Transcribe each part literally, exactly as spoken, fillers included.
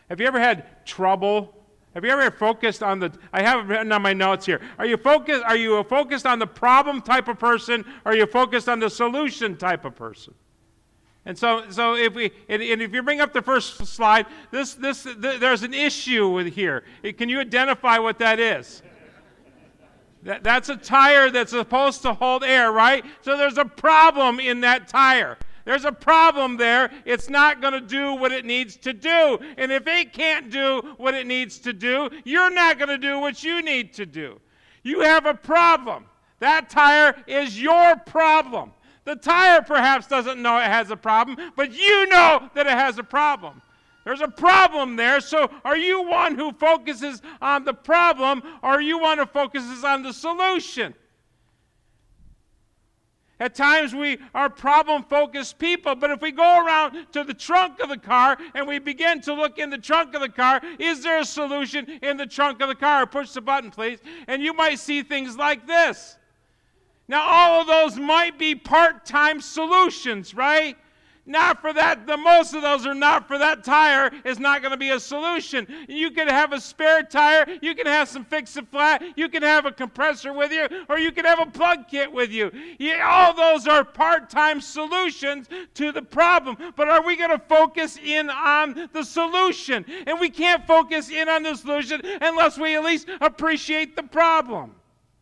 Have you ever had trouble? Have you ever focused on the, I have it written on my notes here. Are you focused, are you focused on the problem type of person, or are you focused on the solution type of person? And so, so if we, and, and if you bring up the first slide, this, this, th- there's an issue with here. Can you identify what that is? That, that's a tire that's supposed to hold air, right? So there's a problem in that tire. There's a problem there. It's not going to do what it needs to do. And if it can't do what it needs to do, you're not going to do what you need to do. You have a problem. That tire is your problem. The tire perhaps doesn't know it has a problem, but you know that it has a problem. There's a problem there, so are you one who focuses on the problem, or are you one who focuses on the solution? At times we are problem-focused people, but if we go around to the trunk of the car and we begin to look in the trunk of the car, is there a solution in the trunk of the car? Push the button, please. And you might see things like this. Now, all of those might be part-time solutions, right? Not for that. The most of those are not for that tire. Is not going to be a solution. You can have a spare tire. You can have some fix-it-flat. You can have a compressor with you, or you can have a plug kit with you. you. All those are part-time solutions to the problem. But are we going to focus in on the solution? And we can't focus in on the solution unless we at least appreciate the problem.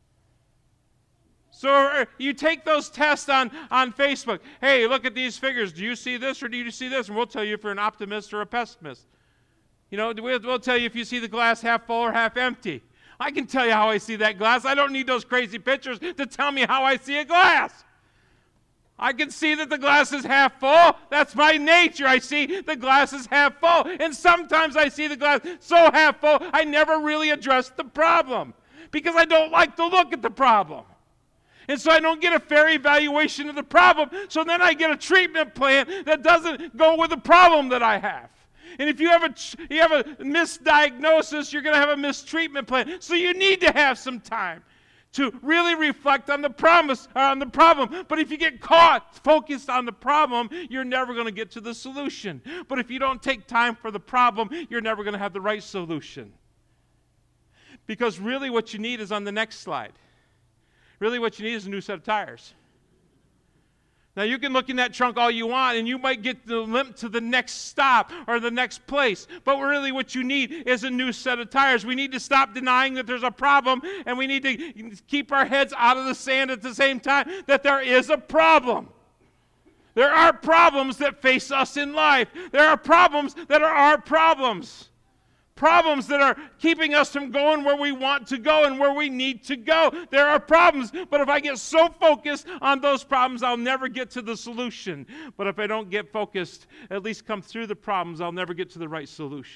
So you take those tests on, on Facebook. Hey, look at these figures. Do you see this or do you see this? And we'll tell you if you're an optimist or a pessimist. You know, we'll, we'll tell you if you see the glass half full or half empty. I can tell you how I see that glass. I don't need those crazy pictures to tell me how I see a glass. I can see that the glass is half full. That's my nature. I see the glass is half full. And sometimes I see the glass so half full, I never really address the problem because I don't like to look at the problem. And so I don't get a fair evaluation of the problem. So then I get a treatment plan that doesn't go with the problem that I have. And if you have a you have a misdiagnosis, you're going to have a mistreatment plan. So you need to have some time to really reflect on the promise or on the problem. But if you get caught focused on the problem, you're never going to get to the solution. But if you don't take time for the problem, you're never going to have the right solution. Because really what you need is on the next slide. Really what you need is a new set of tires. Now you can look in that trunk all you want and you might get the limp to the next stop or the next place. But really what you need is a new set of tires. We need to stop denying that there's a problem, and we need to keep our heads out of the sand at the same time that there is a problem. There are problems that face us in life. There are problems that are our problems. Problems that are keeping us from going where we want to go and where we need to go. There are problems, but if I get so focused on those problems, I'll never get to the solution. But if I don't get focused, at least come through the problems, I'll never get to the right solution.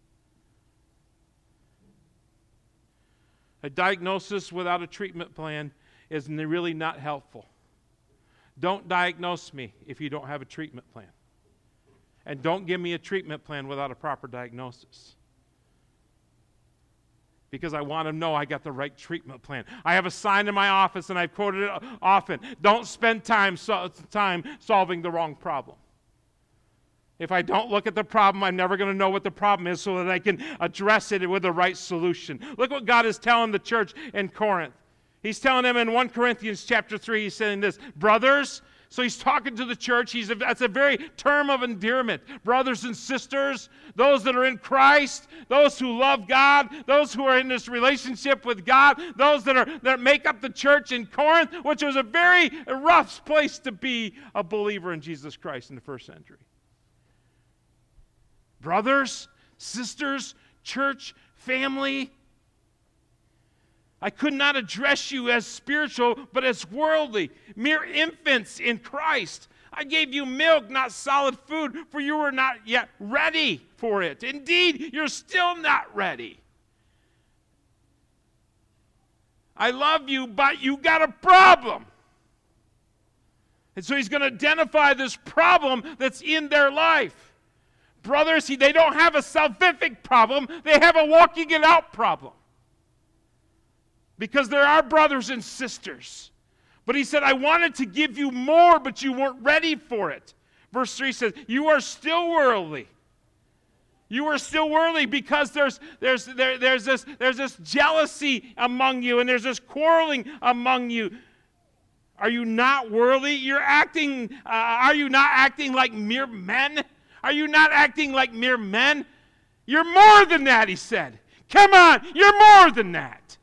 A diagnosis without a treatment plan is really not helpful. Don't diagnose me if you don't have a treatment plan. And don't give me a treatment plan without a proper diagnosis. Because I want to know I got the right treatment plan. I have a sign in my office, and I've quoted it often. Don't spend time, so, time solving the wrong problem. If I don't look at the problem, I'm never going to know what the problem is so that I can address it with the right solution. Look what God is telling the church in Corinth. He's telling them in First Corinthians chapter three, he's saying this, brothers. So he's talking to the church. He's a, that's a very term of endearment. Brothers and sisters, those that are in Christ, those who love God, those who are in this relationship with God, those that are that make up the church in Corinth, which was a very rough place to be a believer in Jesus Christ in the first century. Brothers, sisters, church, family, I could not address you as spiritual, but as worldly, mere infants in Christ. I gave you milk, not solid food, for you were not yet ready for it. Indeed, you're still not ready. I love you, but you got a problem. And so he's going to identify this problem that's in their life. Brothers, see, they don't have a salvific problem. They have a walking it out problem. Because there are brothers and sisters. But he said, I wanted to give you more, but you weren't ready for it. Verse three says, you are still worldly. You are still worldly because there's there's there, there's this there's this jealousy among you, and there's this quarreling among you. Are you not worldly? You're acting. Uh, are you not acting like mere men? Are you not acting like mere men? You're more than that, he said. Come on, you're more than that.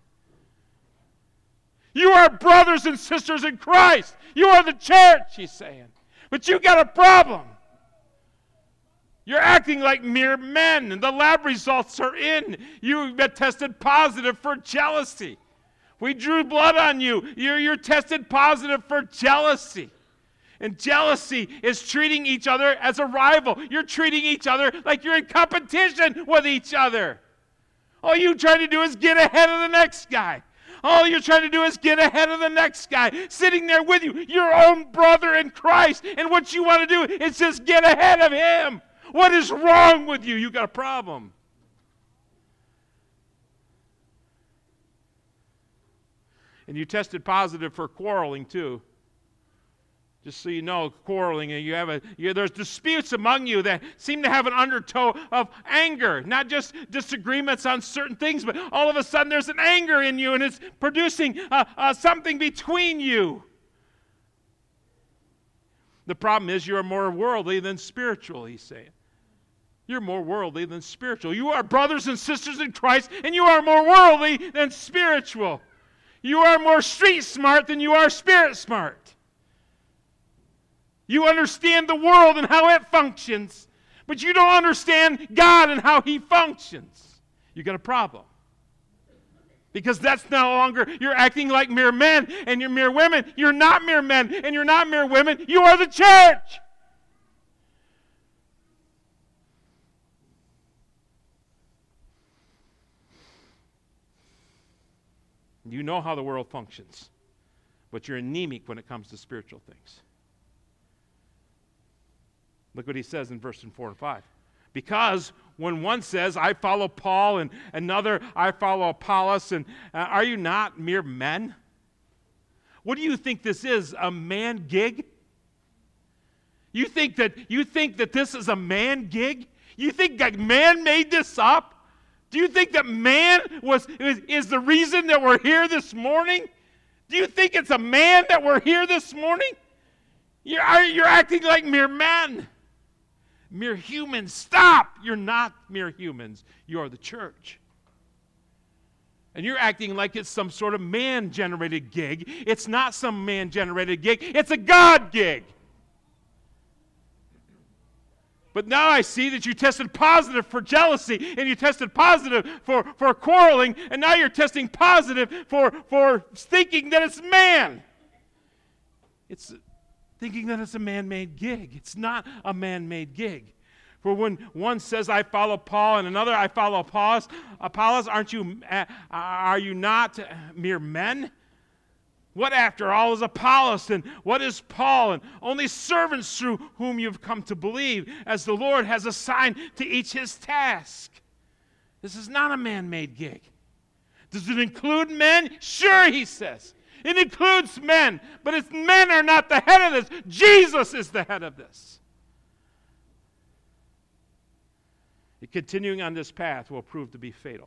You are brothers and sisters in Christ. You are the church, he's saying. But you got a problem. You're acting like mere men, and the lab results are in. You've been tested positive for jealousy. We drew blood on you. You're, you're tested positive for jealousy. And jealousy is treating each other as a rival. You're treating each other like you're in competition with each other. All you're trying to do is get ahead of the next guy. All you're trying to do is get ahead of the next guy sitting there with you, your own brother in Christ. And what you want to do is just get ahead of him. What is wrong with you? You got a problem. And you tested positive for quarreling too. Just so you know, quarreling, and you have a you, there's disputes among you that seem to have an undertow of anger, not just disagreements on certain things, but all of a sudden there's an anger in you, and it's producing uh, uh, something between you. The problem is you're more worldly than spiritual, he's saying. You're more worldly than spiritual. You are brothers and sisters in Christ, and you are more worldly than spiritual. You are more street smart than you are spirit smart. You understand the world and how it functions, but you don't understand God and how he functions. You got a problem. Because that's no longer, you're acting like mere men and you're mere women. You're not mere men and you're not mere women. You are the church. You know how the world functions, but you're anemic when it comes to spiritual things. Look what he says in verses four and five. Because when one says, I follow Paul, and another, I follow Apollos, and uh, are you not mere men? What do you think this is, a man gig? You think that you think that this is a man gig? You think that man made this up? Do you think that man was is, is the reason that we're here this morning? Do you think it's a man that we're here this morning? You're, you're acting like mere men. Mere humans. Stop! You're not mere humans. You are the church. And you're acting like it's some sort of man-generated gig. It's not some man-generated gig. It's a God gig. But now I see that you tested positive for jealousy, and you tested positive for, for quarreling, and now you're testing positive for, for thinking that it's man. It's thinking that it's a man-made gig. It's not a man-made gig. For when one says, I follow Paul, and another, I follow Apollos, Apollos, aren't you, uh, are you not mere men? What, after all, is Apollos, and what is Paul? And only servants through whom you've come to believe, as the Lord has assigned to each his task. This is not a man-made gig. Does it include men? Sure, he says. It includes men, but it's men are not the head of this. Jesus is the head of this. And continuing on this path will prove to be fatal.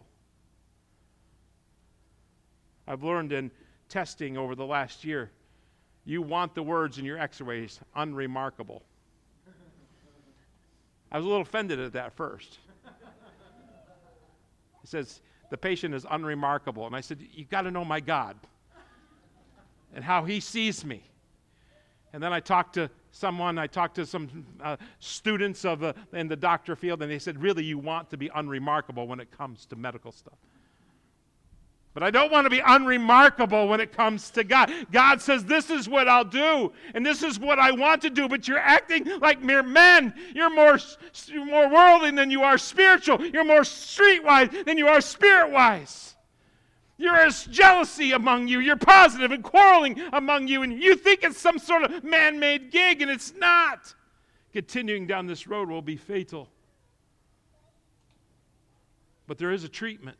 I've learned in testing over the last year, you want the words in your x-rays unremarkable. I was a little offended at that first. He says, the patient is unremarkable. And I said, you've got to know my God and how he sees me. And then I talked to someone, I talked to some uh, students of uh, in the doctor field, and they said, really, you want to be unremarkable when it comes to medical stuff. But I don't want to be unremarkable when it comes to God. God says, this is what I'll do, and this is what I want to do, but you're acting like mere men. You're more, you're more worldly than you are spiritual. You're more streetwise than you are spirit-wise. There is jealousy among you. You're positive and quarreling among you, and you think it's some sort of man-made gig, and it's not. Continuing down this road will be fatal. But there is a treatment.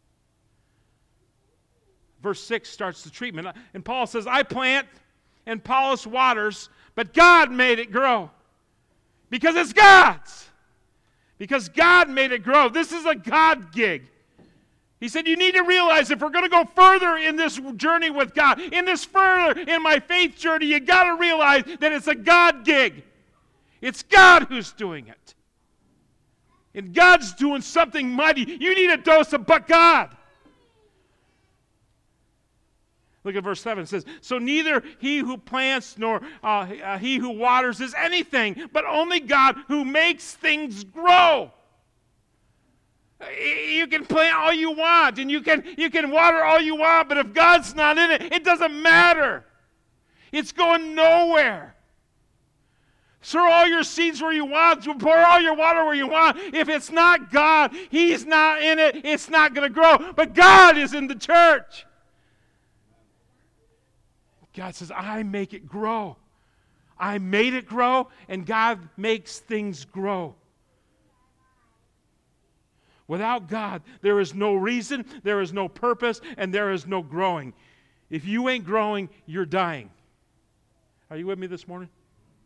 Verse six starts the treatment. And Paul says, I plant and Apollos waters, but God made it grow. Because it's God's. Because God made it grow. This is a God gig. He said, you need to realize if we're going to go further in this journey with God, in this further in my faith journey, you got to realize that it's a God gig. It's God who's doing it. And God's doing something mighty. You need a dose of but God. Look at verse seven. It says, so neither he who plants nor uh, uh, he who waters is anything, but only God who makes things grow. You can plant all you want, and you can, you can water all you want, but if God's not in it, it doesn't matter. It's going nowhere. Throw all your seeds where you want, pour all your water where you want. If it's not God, He's not in it, it's not going to grow. But God is in the church. God says, I make it grow. I made it grow, and God makes things grow. Without God, there is no reason, there is no purpose, and there is no growing. If you ain't growing, you're dying. Are you with me this morning?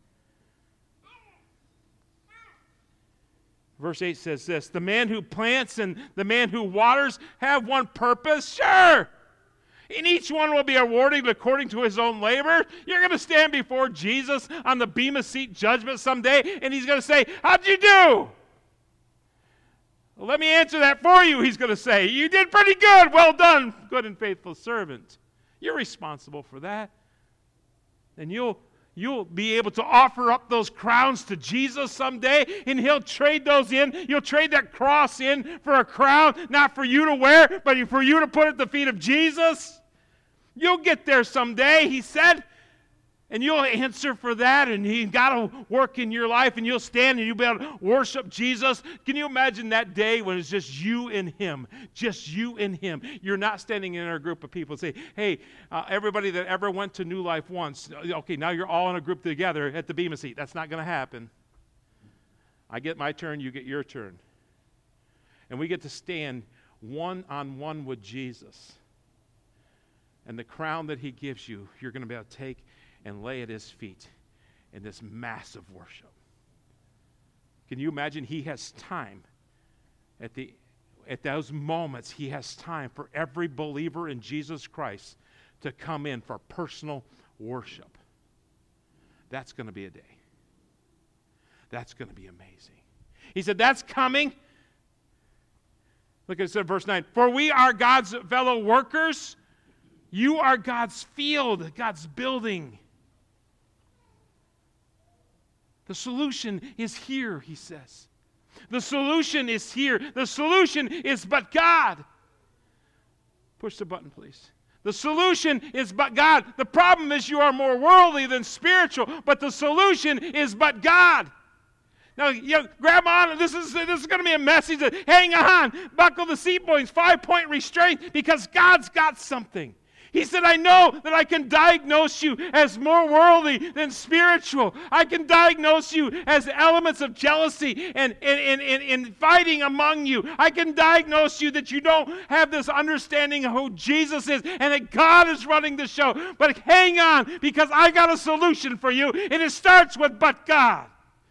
Verse eight says this, the man who plants and the man who waters have one purpose, sure. And each one will be awarded according to his own labor. You're going to stand before Jesus on the Bema Seat judgment someday, and He's going to say, how'd you do? Well, let me answer that for you, He's going to say. You did pretty good. Well done, good and faithful servant. You're responsible for that. And you'll, you'll be able to offer up those crowns to Jesus someday, and He'll trade those in. You'll trade that cross in for a crown, not for you to wear, but for you to put at the feet of Jesus. You'll get there someday, He said. And you'll answer for that, and He's got to work in your life, and you'll stand and you'll be able to worship Jesus. Can you imagine that day when it's just you and Him? Just you and Him. You're not standing in a group of people and say, hey, uh, everybody that ever went to New Life once, okay, now you're all in a group together at the Bema Seat. That's not going to happen. I get my turn, you get your turn. And we get to stand one-on-one with Jesus. And the crown that He gives you, you're going to be able to take and lay at His feet in this massive worship. Can you imagine? He has time at the at those moments. He has time for every believer in Jesus Christ to come in for personal worship. That's going to be a day. That's going to be amazing. He said, that's coming. Look at it, verse nine. For we are God's fellow workers. You are God's field, God's building. The solution is here, He says. The solution is here. The solution is but God. Push the button, please. The solution is but God. The problem is you are more worldly than spiritual, but the solution is but God. Now, you know, grab on. This is, this is going to be a message that, hang on, buckle the seatbelts, five-point restraint, because God's got something. He said, I know that I can diagnose you as more worldly than spiritual. I can diagnose you as elements of jealousy and, and, and, and, and fighting among you. I can diagnose you that you don't have this understanding of who Jesus is and that God is running the show. But hang on, because I got a solution for you, and it starts with but God.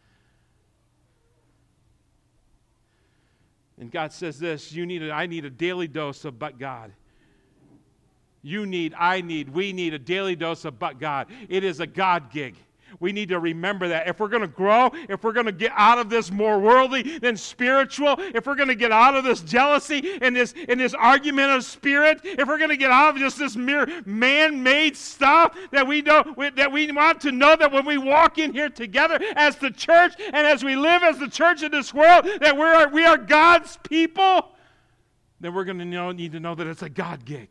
And God says this, you need a, I need a daily dose of but God. You need, I need, we need a daily dose of but God. It is a God gig. We need to remember that. If we're going to grow, if we're going to get out of this more worldly than spiritual, if we're going to get out of this jealousy and this, and this argument of spirit, if we're going to get out of just this mere man-made stuff that we don't, that we want to know that when we walk in here together as the church and as we live as the church in this world, that we are, we are God's people, then we're going to know, need to know that it's a God gig.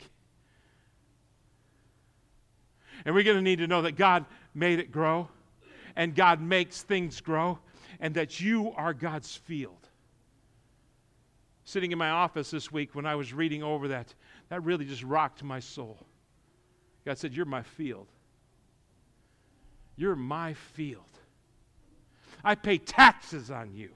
And we're going to need to know that God made it grow, and God makes things grow, and that you are God's field. Sitting in my office this week when I was reading over that, that really just rocked my soul. God said, you're my field. You're my field. I pay taxes on you.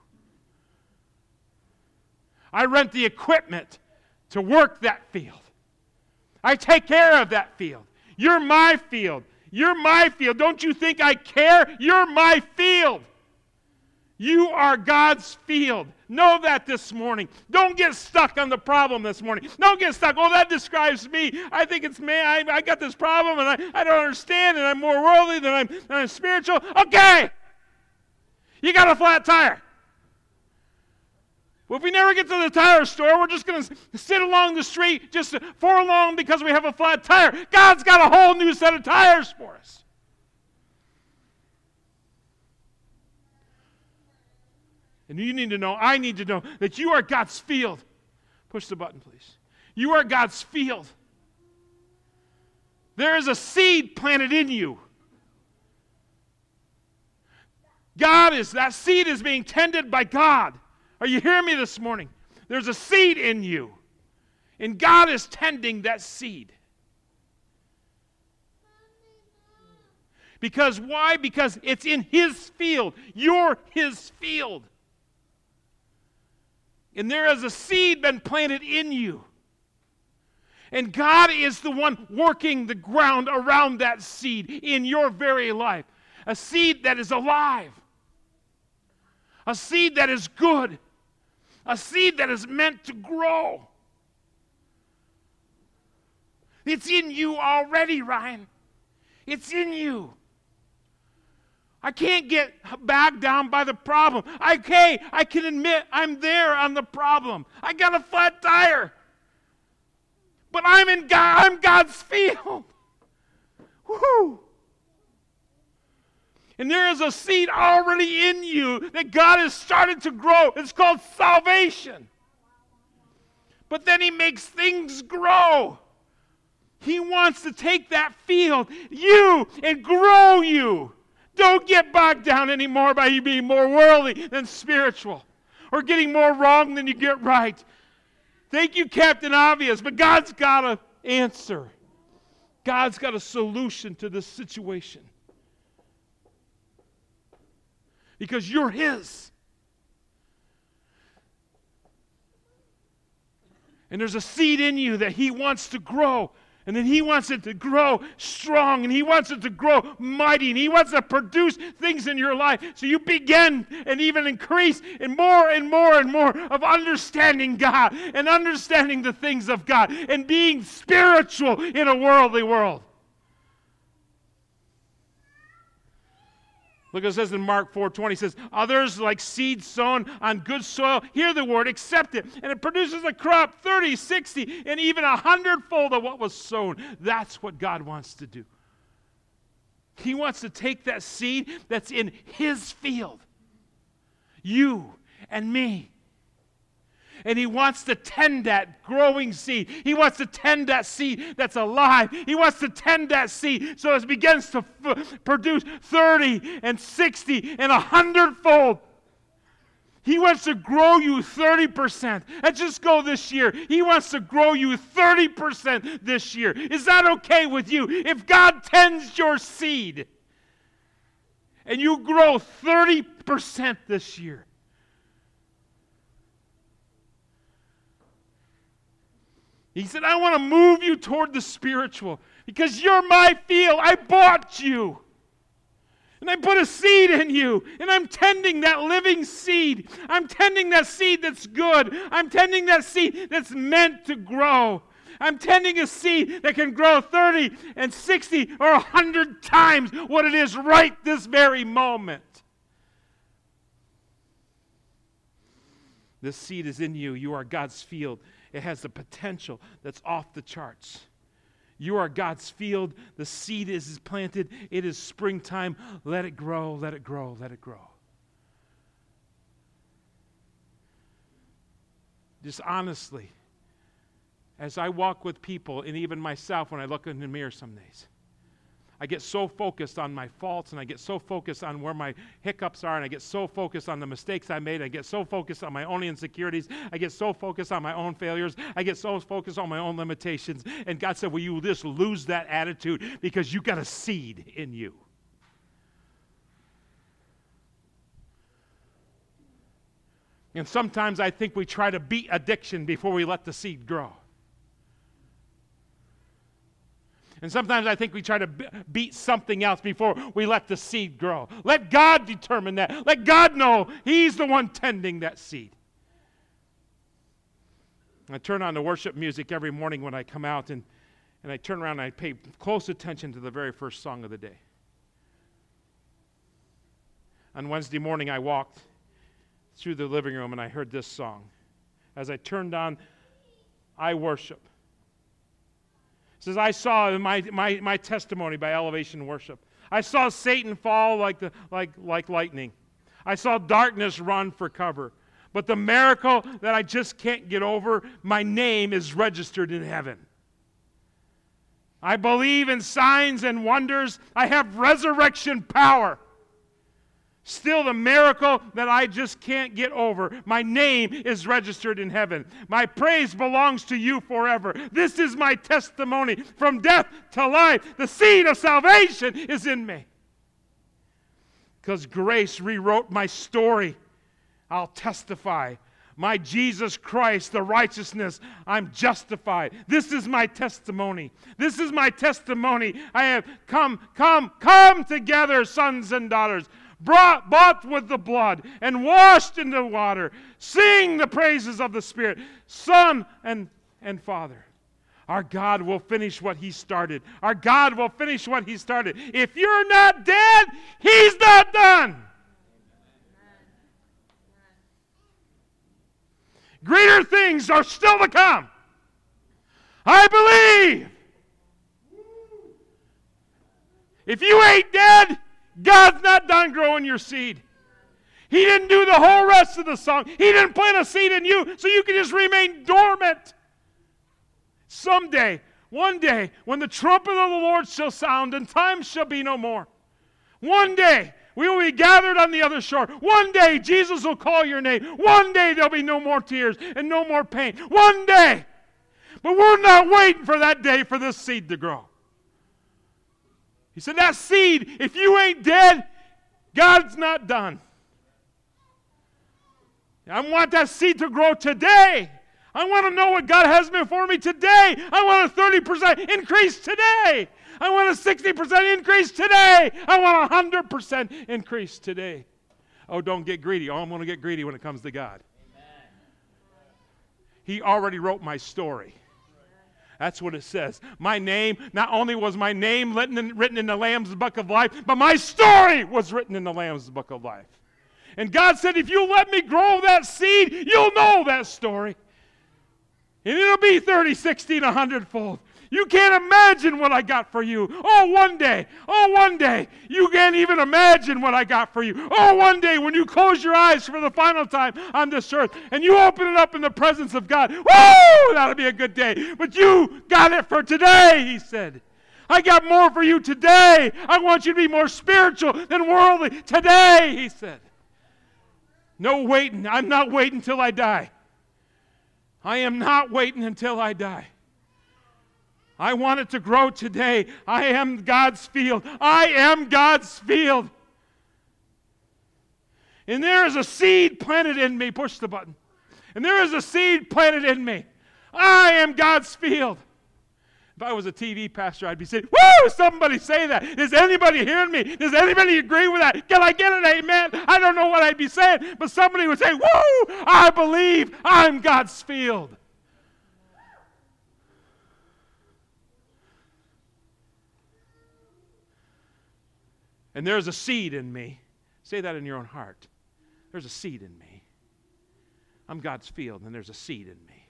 I rent the equipment to work that field. I take care of that field. You're my field. You're my field. Don't you think I care? You're my field. You are God's field. Know that this morning. Don't get stuck on the problem this morning. Don't get stuck. Oh, that describes me. I think it's me. I, I got this problem and I, I don't understand and I'm more worldly than I'm, than I'm spiritual. Okay. You got a flat tire. Well, if we never get to the tire store, we're just going to sit along the street just for long because we have a flat tire. God's got a whole new set of tires for us. And you need to know, I need to know, that you are God's field. Push the button, please. You are God's field. There is a seed planted in you. God is, that seed is being tended by God. Are you hearing me this morning? There's a seed in you. And God is tending that seed. Because why? Because it's in His field. You're His field. And there is a seed been planted in you. And God is the one working the ground around that seed in your very life. A seed that is alive. A seed that is good. A seed that is meant to grow. It's in you already, Ryan. It's in you. I can't get back down by the problem. Okay, I can admit I'm there on the problem. I got a flat tire. But I'm in God, I'm God's field. Woo! And there is a seed already in you that God has started to grow. It's called salvation. But then He makes things grow. He wants to take that field, you, and grow you. Don't get bogged down anymore by you being more worldly than spiritual or getting more wrong than you get right. Thank you, Captain Obvious, but God's got an answer. God's got a solution to this situation. Because you're His. And there's a seed in you that He wants to grow. And then He wants it to grow strong, and He wants it to grow mighty, and He wants to produce things in your life. So you begin and even increase in more and more and more of understanding God and understanding the things of God and being spiritual in a worldly world. Look, it says in Mark four twenty, it says, others like seed sown on good soil, hear the word, accept it, and it produces a crop thirty, sixty, and even a hundredfold of what was sown. That's what God wants to do. He wants to take that seed that's in His field, you and me, and He wants to tend that growing seed. He wants to tend that seed that's alive. He wants to tend that seed so it begins to f- produce thirty and sixty and a hundredfold. He wants to grow you thirty percent. Let's just go this year. He wants to grow you thirty percent this year. Is that okay with you? If God tends your seed and you grow thirty percent this year, He said, I want to move you toward the spiritual because you're my field. I bought you. And I put a seed in you. And I'm tending that living seed. I'm tending that seed that's good. I'm tending that seed that's meant to grow. I'm tending a seed that can grow thirty and sixty or one hundred times what it is right this very moment. This seed is in you. You are God's field. It has the potential that's off the charts. You are God's field. The seed is planted. It is springtime. Let it grow, let it grow, let it grow. Just honestly, as I walk with people, and even myself when I look in the mirror some days, I get so focused on my faults, and I get so focused on where my hiccups are, and I get so focused on the mistakes I made. I get so focused on my own insecurities. I get so focused on my own failures. I get so focused on my own limitations. And God said, will you just lose that attitude because you got a seed in you. And sometimes I think we try to beat addiction before we let the seed grow. And sometimes I think we try to b- beat something else before we let the seed grow. Let God determine that. Let God know He's the one tending that seed. I turn on the worship music every morning when I come out, and, and I turn around and I pay close attention to the very first song of the day. On Wednesday morning, I walked through the living room and I heard this song. As I turned on, I worship. It says, I saw my, my, my testimony by Elevation Worship. I saw Satan fall like, the, like, like lightning. I saw darkness run for cover. But the miracle that I just can't get over, my name is registered in heaven. I believe in signs and wonders. I have resurrection power. Still, the miracle that I just can't get over, my name is registered in heaven. My praise belongs to you forever. This is my testimony. From death to life, the seed of salvation is in me. Because grace rewrote my story, I'll testify. My Jesus Christ, the righteousness, I'm justified. This is my testimony. This is my testimony. I have come, come, come together, sons and daughters. Brought, bought with the blood and washed in the water. Sing the praises of the Spirit, Son and, and Father. Our God will finish what He started. Our God will finish what He started. If you're not dead, He's not done. Greater things are still to come. I believe. If you ain't dead, God's not done growing your seed. He didn't do the whole rest of the song. He didn't plant a seed in you so you can just remain dormant. Someday, one day, when the trumpet of the Lord shall sound and time shall be no more, one day we will be gathered on the other shore. One day Jesus will call your name. One day there'll be no more tears and no more pain. One day. But we're not waiting for that day for this seed to grow. He said, that seed, if you ain't dead, God's not done. I want that seed to grow today. I want to know what God has before me today. I want a thirty percent increase today. I want a sixty percent increase today. I want a one hundred percent increase today. Oh, don't get greedy. Oh, I'm going to get greedy when it comes to God. Amen. He already wrote my story. That's what it says. My name, not only was my name written in, written in the Lamb's Book of Life, but my story was written in the Lamb's Book of Life. And God said, if you let me grow that seed, you'll know that story. And it'll be thirty, sixty, and one hundred fold. You can't imagine what I got for you. Oh, one day. Oh, one day. You can't even imagine what I got for you. Oh, one day when you close your eyes for the final time on this earth and you open it up in the presence of God. Woo! That'll be a good day. But you got it for today, He said. I got more for you today. I want you to be more spiritual than worldly today, He said. No waiting. I'm not waiting until I die. I am not waiting until I die. I want it to grow today. I am God's field. I am God's field. And there is a seed planted in me. Push the button. And there is a seed planted in me. I am God's field. If I was a T V pastor, I'd be saying, woo, somebody say that. Is anybody hearing me? Does anybody agree with that? Can I get an amen? I don't know what I'd be saying, but somebody would say, woo, I believe I'm God's field. And there's a seed in me. Say that in your own heart. There's a seed in me. I'm God's field, and there's a seed in me.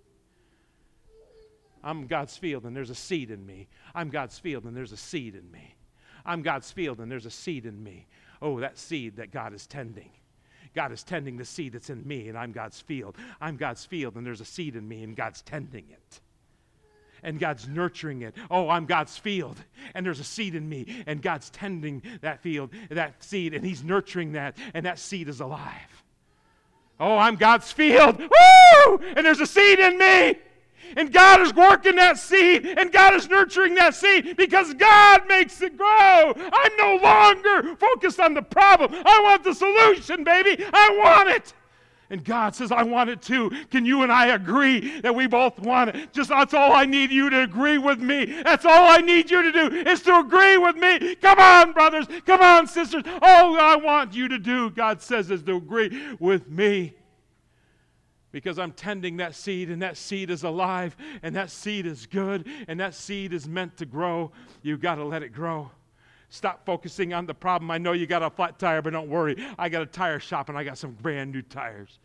I'm God's field, and there's a seed in me. I'm God's field, and there's a seed in me. I'm God's field, and there's a seed in me. Oh, that seed that God is tending. God is tending the seed that's in me, and I'm God's field. I'm God's field, and there's a seed in me, and God's tending it. And God's nurturing it. Oh, I'm God's field, and there's a seed in me, and God's tending that field, that seed, and He's nurturing that, and that seed is alive. Oh, I'm God's field. Woo! And there's a seed in me, and God is working that seed, and God is nurturing that seed because God makes it grow. I'm no longer focused on the problem. I want the solution, baby. I want it. And God says, I want it too. Can you and I agree that we both want it? Just that's all I need you to agree with me. That's all I need you to do is to agree with me. Come on, brothers. Come on, sisters. All I want you to do, God says, is to agree with me. Because I'm tending that seed, and that seed is alive, and that seed is good, and that seed is meant to grow. You've got to let it grow. Stop focusing on the problem. I know you got a flat tire, but don't worry. I got a tire shop, and I got some brand new tires.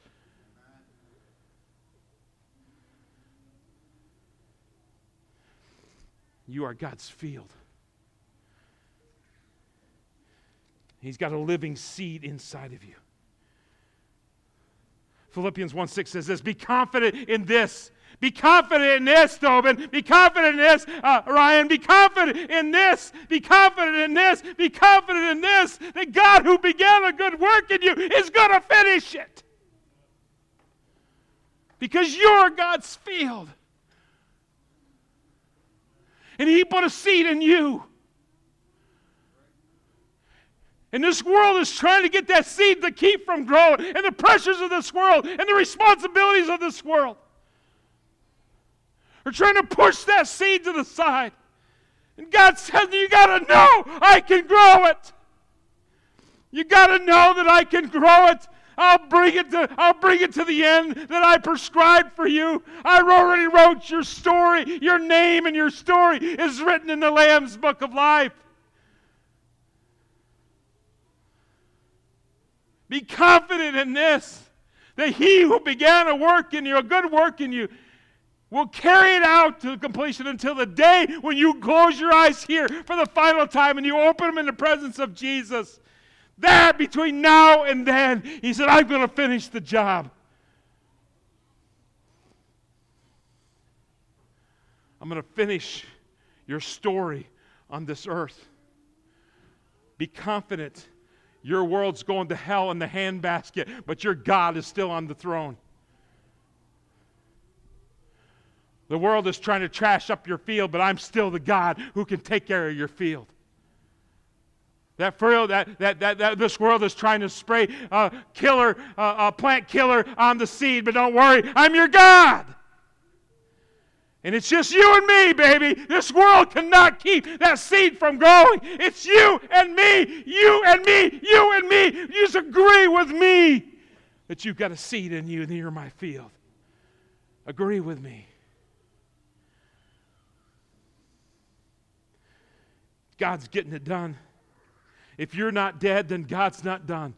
You are God's field. He's got a living seed inside of you. Philippians one six says this, be confident in this. Be confident in this, Tobin. Be confident in this, uh, Ryan. Be confident in this. Be confident in this. Be confident in this. That God who began a good work in you is going to finish it. Because you're God's field. And He put a seed in you. And this world is trying to get that seed to keep from growing. And the pressures of this world and the responsibilities of this world are trying to push that seed to the side. And God says, you got to know I can grow it. You got to know that I can grow it. I'll bring it to, I'll bring it to the end that I prescribed for you. I already wrote your story. Your name and your story is written in the Lamb's book of life. Be confident in this, that He who began a work in you, a good work in you, will carry it out to completion until the day when you close your eyes here for the final time and you open them in the presence of Jesus. That between now and then, He said, I'm going to finish the job. I'm going to finish your story on this earth. Be confident. Your world's going to hell in the handbasket, but your God is still on the throne. The world is trying to trash up your field, but I'm still the God who can take care of your field. That field, that that that, that this world is trying to spray uh, killer, uh, uh, plant killer on the seed, but don't worry, I'm your God. And it's just you and me, baby. This world cannot keep that seed from growing. It's you and me, you and me, you and me. You just agree with me that you've got a seed in you and you're my field. Agree with me. God's getting it done. If you're not dead, then God's not done.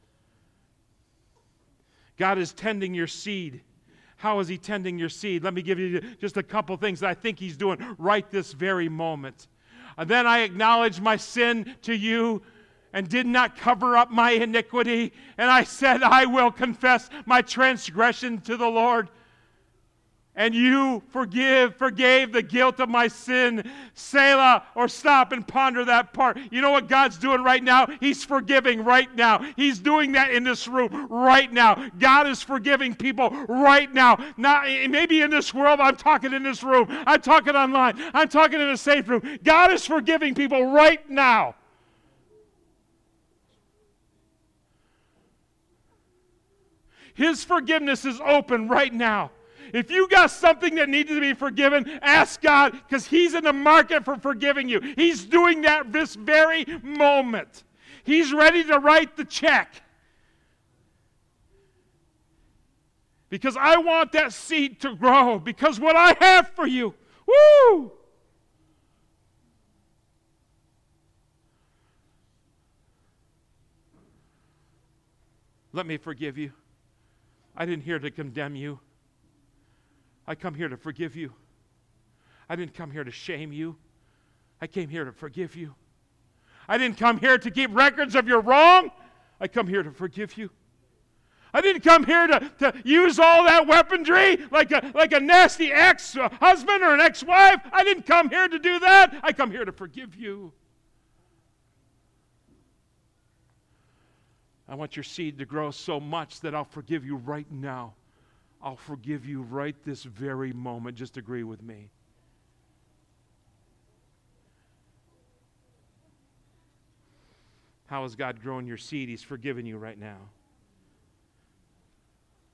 God is tending your seed. How is He tending your seed? Let me give you just a couple things that I think He's doing right this very moment. And then I acknowledged my sin to you and did not cover up my iniquity. And I said, I will confess my transgression to the Lord. And you forgive, forgave the guilt of my sin. Selah, or stop and ponder that part. You know what God's doing right now? He's forgiving right now. He's doing that in this room right now. God is forgiving people right now. Not, maybe in this world, I'm talking in this room. I'm talking online. I'm talking in a safe room. God is forgiving people right now. His forgiveness is open right now. If you got something that needs to be forgiven, ask God, because He's in the market for forgiving you. He's doing that this very moment. He's ready to write the check. Because I want that seed to grow. Because what I have for you, woo! Let me forgive you. I didn't here to condemn you. I come here to forgive you. I didn't come here to shame you. I came here to forgive you. I didn't come here to keep records of your wrong. I come here to forgive you. I didn't come here to, to use all that weaponry like a, like a nasty ex-husband or an ex-wife. I didn't come here to do that. I come here to forgive you. I want your seed to grow so much that I'll forgive you right now. I'll forgive you right this very moment. Just agree with me. How is God growing your seed? He's forgiven you right now.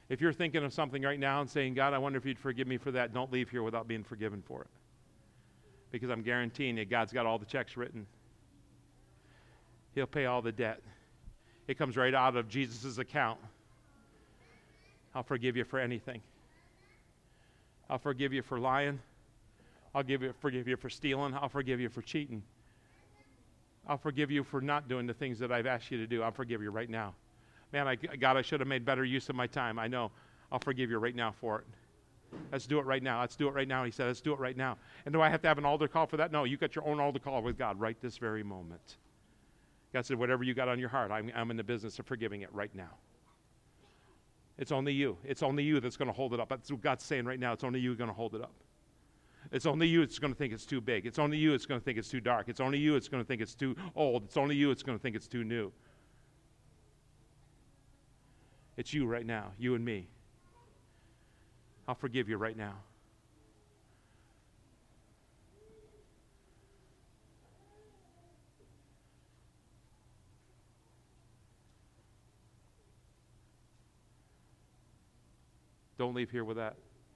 If you're thinking of something right now and saying, God, I wonder if you'd forgive me for that, don't leave here without being forgiven for it. Because I'm guaranteeing you, God's got all the checks written. He'll pay all the debt. It comes right out of Jesus' account. I'll forgive you for anything. I'll forgive you for lying. I'll give you, forgive you for stealing. I'll forgive you for cheating. I'll forgive you for not doing the things that I've asked you to do. I'll forgive you right now. Man, I, God, I should have made better use of my time. I know. I'll forgive you right now for it. Let's do it right now. Let's do it right now. He said, let's do it right now. And do I have to have an altar call for that? No, you got your own altar call with God right this very moment. God said, whatever you got on your heart, I'm, I'm in the business of forgiving it right now. It's only you. It's only you that's going to hold it up. That's what God's saying right now. It's only you going to hold it up. It's only you that's going to think it's too big. It's only you that's going to think it's too dark. It's only you that's going to think it's too old. It's only you that's going to think it's too new. It's you right now, you and me. I'll forgive you right now. Don't leave here with that.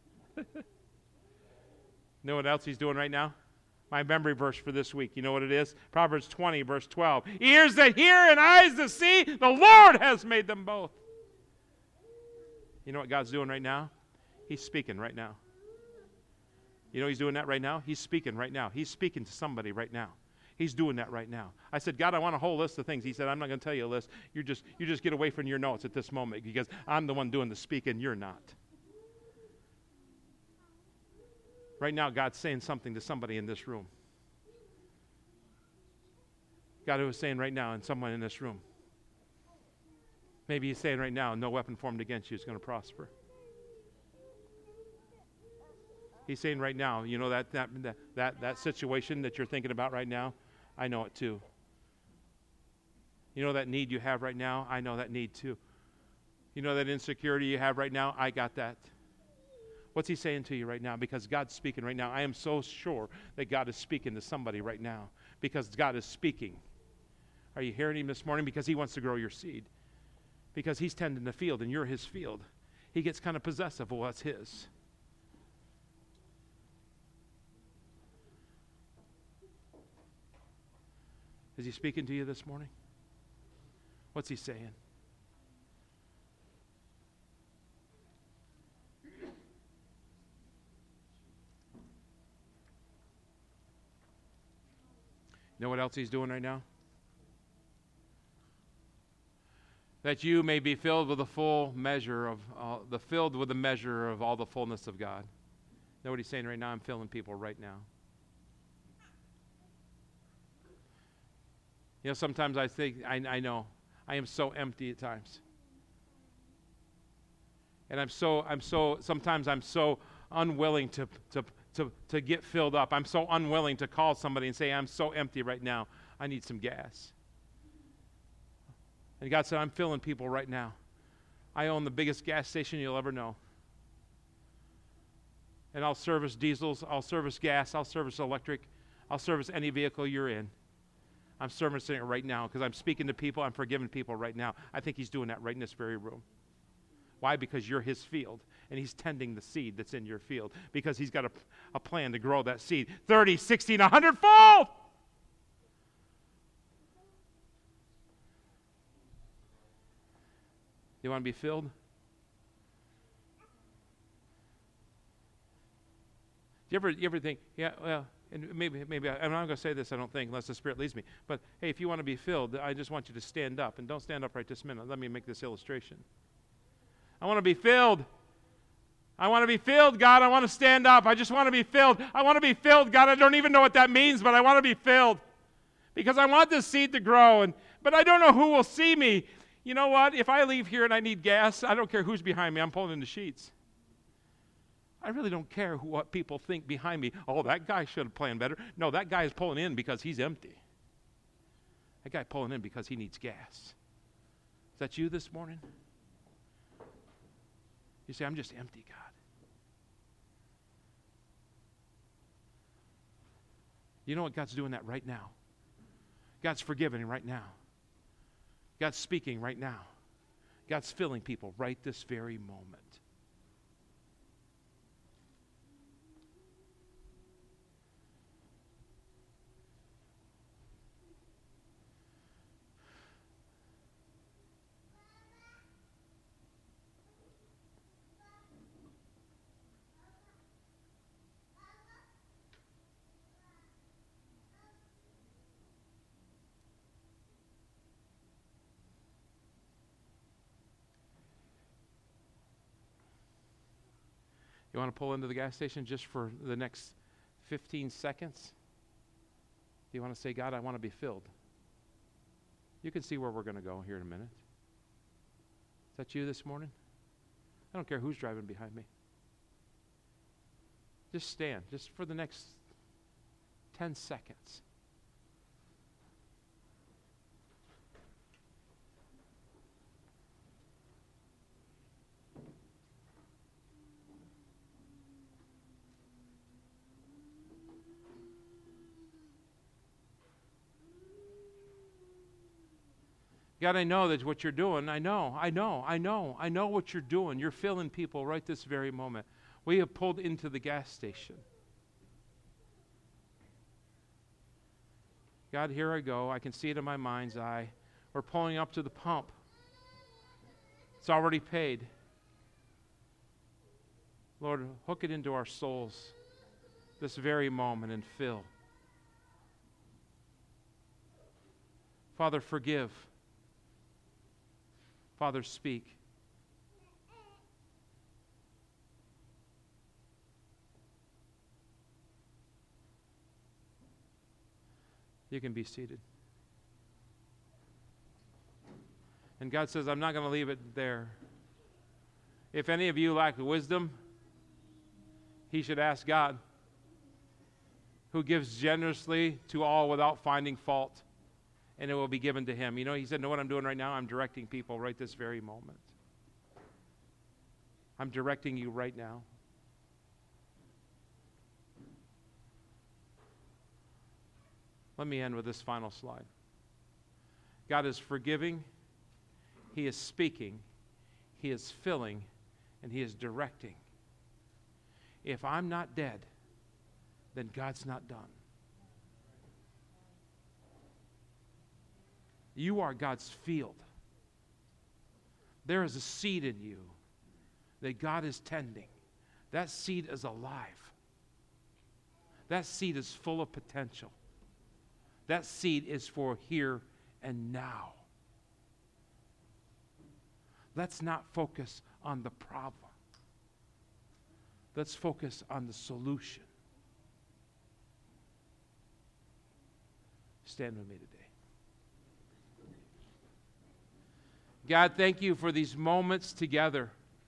Know what else he's doing right now? My memory verse for this week. You know what it is? Proverbs twenty, verse twelve. Ears that hear and eyes that see, the Lord has made them both. You know what God's doing right now? He's speaking right now. You know he's doing that right now? He's speaking right now. He's speaking to somebody right now. He's doing that right now. I said, God, I want a whole list of things. He said, I'm not going to tell you a list. You just, you just get away from your notes at this moment because I'm the one doing the speaking. You're not. Right now, God's saying something to somebody in this room. God is saying right now in someone in this room. Maybe he's saying right now, no weapon formed against you is going to prosper. He's saying right now, you know that, that that that that situation that you're thinking about right now, I know it too. You know that need you have right now, I know that need too. You know that insecurity you have right now, I got that. What's he saying to you right now? Because God's speaking right now. I am so sure that God is speaking to somebody right now because God is speaking. Are you hearing him this morning? Because he wants to grow your seed. Because he's tending the field and you're his field. He gets kind of possessive of what's his. Is he speaking to you this morning? What's he saying? You know what else he's doing right now? That you may be filled with the full measure of, uh, the filled with the measure of all the fullness of God. You know what he's saying right now? I'm filling people right now. You know, sometimes I think, I, I know, I am so empty at times. And I'm so, I'm so, sometimes I'm so unwilling to, to, to, to get filled up. I'm so unwilling to call somebody and say, I'm so empty right now. I need some gas. And God said, I'm filling people right now. I own the biggest gas station you'll ever know. And I'll service diesels, I'll service gas, I'll service electric, I'll service any vehicle you're in. I'm servicing it right now because I'm speaking to people, I'm forgiving people right now. I think he's doing that right in this very room. Why? Because you're his field, and he's tending the seed that's in your field because he's got a, a plan to grow that seed thirty, sixty, and one hundred fold. You want to be filled? Do you ever, you ever think, yeah, well, and maybe, maybe I, I'm not going to say this, I don't think, unless the Spirit leads me. But, hey, if you want to be filled, I just want you to stand up. And don't stand up right this minute. Let me make this illustration. I want to be filled. I want to be filled, God. I want to stand up. I just want to be filled. I want to be filled, God. I don't even know what that means, but I want to be filled. Because I want this seed to grow. And but I don't know who will see me. You know what? If I leave here and I need gas, I don't care who's behind me. I'm pulling in the sheets. I really don't care who, what people think behind me. Oh, that guy should have planned better. No, that guy is pulling in because he's empty. That guy pulling in because he needs gas. Is that you this morning? You say, I'm just empty, God. You know what? God's doing that right now. God's forgiving right now. God's speaking right now. God's filling people right this very moment. You want to pull into the gas station just for the next fifteen seconds? Do you want to say, God, I want to be filled? You can see where we're going to go here in a minute. Is that you this morning? I don't care who's driving behind me. Just stand, just for the next ten seconds. God, I know that's what you're doing. I know, I know, I know, I know what you're doing. You're filling people right this very moment. We have pulled into the gas station. God, here I go. I can see it in my mind's eye. We're pulling up to the pump. It's already paid. Lord, hook it into our souls this very moment and fill. Father, forgive. Father, speak. You can be seated. And God says, I'm not going to leave it there. If any of you lack wisdom, he should ask God, who gives generously to all without finding fault, and it will be given to him. You know, he said, know what I'm doing right now? I'm directing people right this very moment. I'm directing you right now. Let me end with this final slide. God is forgiving, he is speaking, he is filling, and he is directing. If I'm not dead, then God's not done. You are God's field. There is a seed in you that God is tending. That seed is alive. That seed is full of potential. That seed is for here and now. Let's not focus on the problem. Let's focus on the solution. Stand with me today. God, thank you for these moments together.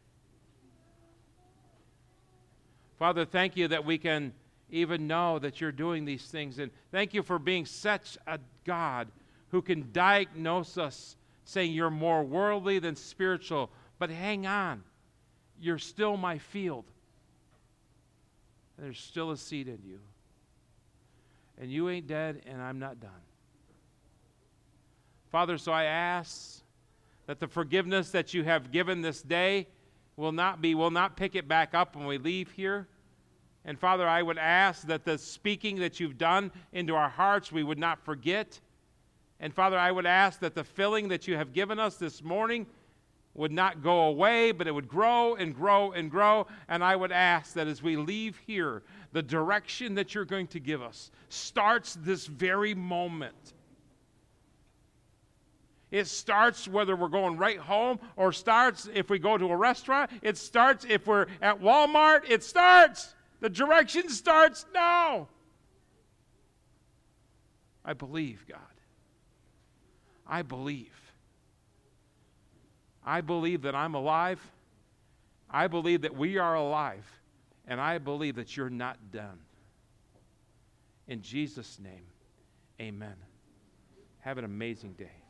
Father, thank you that we can even know that you're doing these things. And thank you for being such a God who can diagnose us, saying you're more worldly than spiritual. But hang on, you're still my field. There's still a seed in you. And you ain't dead, and I'm not done. Father, so I ask that the forgiveness that you have given this day will not be, will not pick it back up when we leave here. And Father, I would ask that the speaking that you've done into our hearts, we would not forget. And Father, I would ask that the filling that you have given us this morning would not go away, but it would grow and grow and grow. And I would ask that as we leave here, the direction that you're going to give us starts this very moment. It starts whether we're going right home or starts if we go to a restaurant. It starts if we're at Walmart. It starts. The direction starts now. I believe, God. I believe. I believe that I'm alive. I believe that we are alive. And I believe that you're not done. In Jesus' name, amen. Have an amazing day.